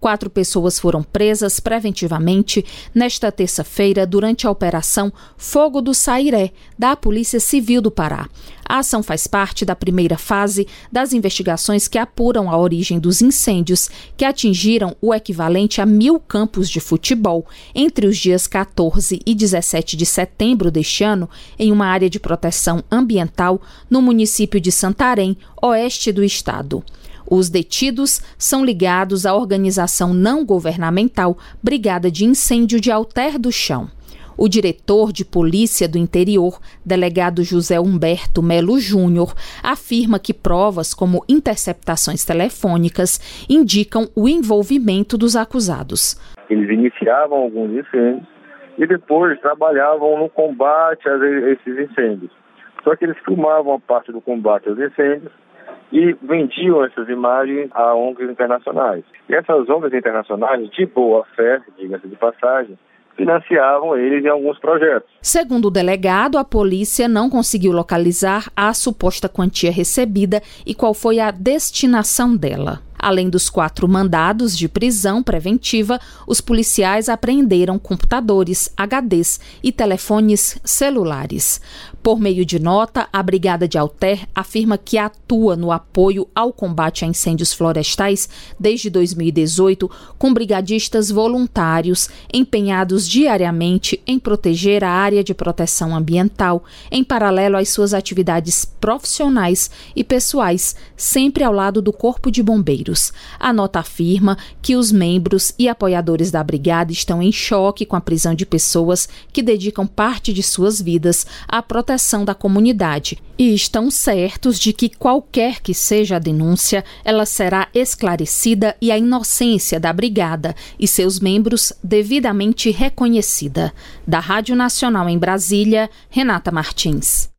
4 pessoas foram presas preventivamente nesta terça-feira durante a Operação Fogo do Sairé, da Polícia Civil do Pará. A ação faz parte da primeira fase das investigações que apuram a origem dos incêndios que atingiram o equivalente a 1.000 campos de futebol entre os dias 14 e 17 de setembro deste ano, em uma área de proteção ambiental no município de Santarém, oeste do estado. Os detidos são ligados à organização não governamental Brigada de Incêndio de Alter do Chão. O diretor de Polícia do Interior, delegado José Humberto Melo Júnior, afirma que provas como interceptações telefônicas indicam o envolvimento dos acusados. Eles iniciavam alguns incêndios e depois trabalhavam no combate a esses incêndios. Só que eles filmavam a parte do combate aos incêndios e vendiam essas imagens a ONGs internacionais. E essas ONGs internacionais, de boa fé, diga-se de passagem, financiavam eles em alguns projetos. Segundo o delegado, a polícia não conseguiu localizar a suposta quantia recebida e qual foi a destinação dela. Além dos 4 mandados de prisão preventiva, os policiais apreenderam computadores, HDs e telefones celulares. Por meio de nota, a Brigada de Alter afirma que atua no apoio ao combate a incêndios florestais desde 2018, com brigadistas voluntários empenhados diariamente em proteger a área de proteção ambiental, em paralelo às suas atividades profissionais e pessoais, sempre ao lado do Corpo de Bombeiros. A nota afirma que os membros e apoiadores da brigada estão em choque com a prisão de pessoas que dedicam parte de suas vidas à proteção da comunidade e estão certos de que qualquer que seja a denúncia, ela será esclarecida e a inocência da brigada e seus membros devidamente reconhecida. Da Rádio Nacional em Brasília, Renata Martins.